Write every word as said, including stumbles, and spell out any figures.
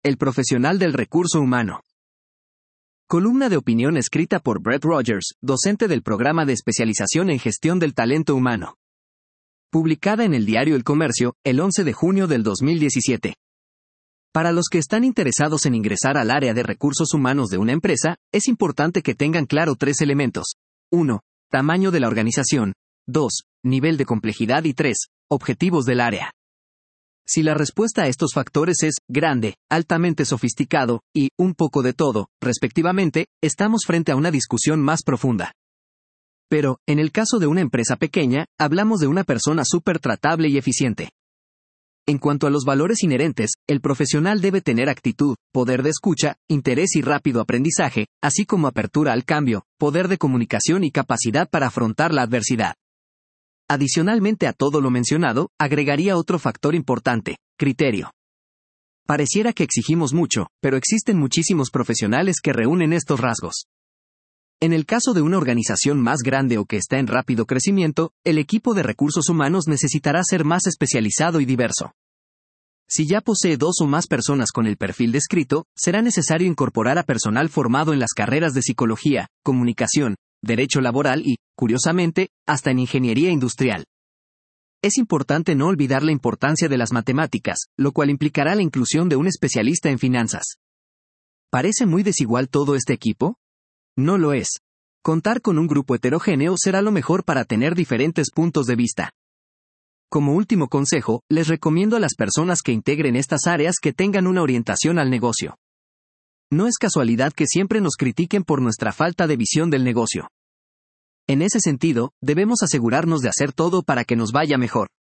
El profesional del recurso humano. Columna de opinión escrita por Brett Rogers, docente del programa de especialización en gestión del talento humano. Publicada en el diario El Comercio, el once de junio del dos mil diecisiete. Para los que están interesados en ingresar al área de recursos humanos de una empresa, es importante que tengan claro tres elementos. uno. Tamaño de la organización. dos. Nivel de complejidad y tres. Objetivos del área. Si la respuesta a estos factores es grande, altamente sofisticado y un poco de todo, respectivamente, estamos frente a una discusión más profunda. Pero, en el caso de una empresa pequeña, hablamos de una persona súper tratable y eficiente. En cuanto a los valores inherentes, el profesional debe tener actitud, poder de escucha, interés y rápido aprendizaje, así como apertura al cambio, poder de comunicación y capacidad para afrontar la adversidad. Adicionalmente a todo lo mencionado, agregaría otro factor importante: criterio. Pareciera que exigimos mucho, pero existen muchísimos profesionales que reúnen estos rasgos. En el caso de una organización más grande o que está en rápido crecimiento, el equipo de recursos humanos necesitará ser más especializado y diverso. Si ya posee dos o más personas con el perfil descrito, será necesario incorporar a personal formado en las carreras de psicología, comunicación, derecho laboral y, curiosamente, hasta en ingeniería industrial. Es importante no olvidar la importancia de las matemáticas, lo cual implicará la inclusión de un especialista en finanzas. ¿Parece muy desigual todo este equipo? No lo es. Contar con un grupo heterogéneo será lo mejor para tener diferentes puntos de vista. Como último consejo, les recomiendo a las personas que integren estas áreas que tengan una orientación al negocio. No es casualidad que siempre nos critiquen por nuestra falta de visión del negocio. En ese sentido, debemos asegurarnos de hacer todo para que nos vaya mejor.